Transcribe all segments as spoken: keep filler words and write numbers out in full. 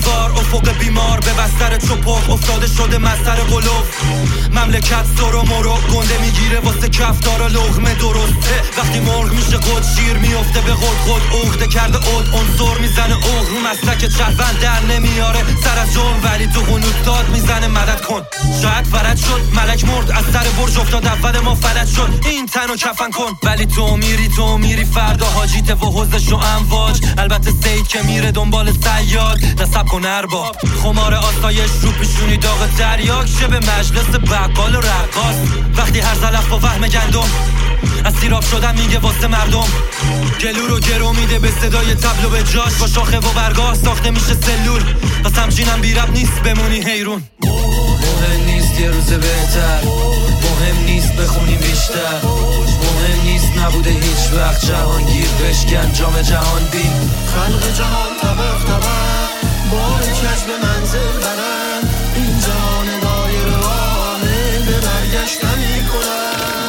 دیوار، افق بیمار به بستر چپخ افتاده شده مستر قلوب. مملکت سر و مرو گنده میگیره واسه کفتارا لقمه درسته. وقتی مرغ میشه قد شیر میفته به قد قد عقده کرده عد عنصر میزنه عق رو مسلک چرفند در نمیاره سر از جرم، ولی تو قنوت داد میزنه مدد کن. شاید فرد شد ملک مرد از سر برج افتاد اول ما فلج شد این تن و کفن کن. ولی تو میری تو میری فردا حاجیته و حوزش و امواج. البته سید که میره دنبال صیاد نصب کن ارباب. خمار آسایش رو پیشونی داغ تریاک شه به مجلس بقال و رقاص. وقتی هر زلف با وهم گندم از سیراب شدن میگه واسه مردم. گلو رو گرو میده به صدای تبلو به جاش. با شاخه و برگاه ساخته میشه سلول. پس همچینم بیرب نیست بمونی حیرون. مهم نیست یه روز بهتر، مهم نیست بخونیم بیشتر، مهم نیست نبوده هیچ وقت جهانگیر بشکن جام جهان بین. خلق جهان طبق طبق با کج به منزل برن. این جهان دایر آمین به برگشتن میکنن.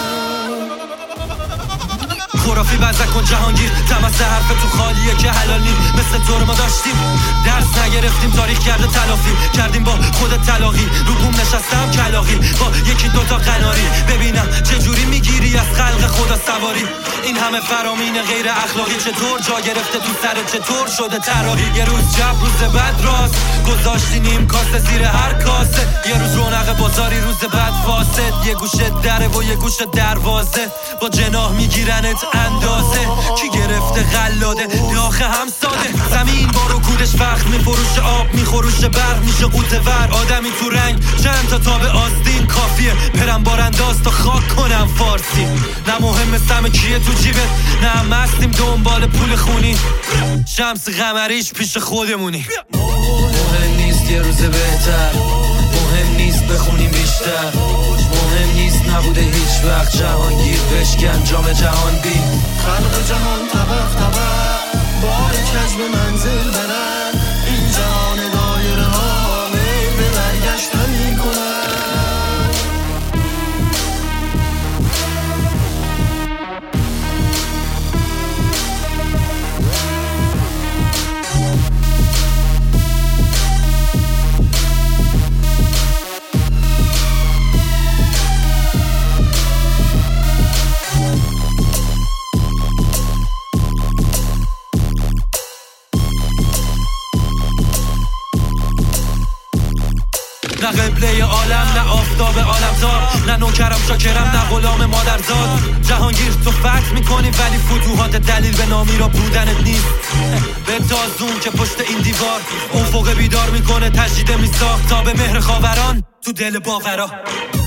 خرافی بزن کن جهانگیر تمس حرف تو خالیه که حلال نی. مثل طور ما داشتیم درس نگرفتیم تاریخ کرده تلافی کردیم با خود تلاقی. رو بوم نشستم کلاقی با یکی دوتا قناری. ببینم چجوری میگیری از خلق خدا سواری. این همه فرامین غیر اخلاقی چطور جا گرفته تو سر چطور شده طراحی. یه روز جب روز بعد راست گذاشتی نیم کاسه زیر هر کاسه. یه روز رونق بازاری روز بعد فاسد. یه گوشه دره و یه گوشه دروازه با جناح میگیرنت اندازه. کی گرفته قلاده داخه هم ساده. زمین با رکودش فخر میفروشه آب میخوروشه برق میشه قوطه ور. آدمی تو رنگ چند تا تاب آستین کافیه پرم بارانداز تا خاک کنم فارسی. نه مهم سم کیه تو جیبت نه مستیم دنبال پول خونی. شمس قمریش پیش خودمونی. مهم نیست یه روز بهتر، مهم نیست بخونیم بیشتر، مهم نیست نبوده هیچ وقت جهانگیر بشکن جام جهان بین. خلق جهان طبق طبق با کج به منزل برن. این جهان دایر آمین به برگشتن میکنن. نه قبله عالم نه آفتاب عالم دار، نه نوکرم شاکرم نه غلام مادرزاد. جهانگیر تو فتح میکنی ولی فتوحات دلیل به نامی را بودنت نیست. به تازون که پشت این دیوار افق بیدار میکنه تجدید میساخت تا به مهر خاوران تو دل باورا.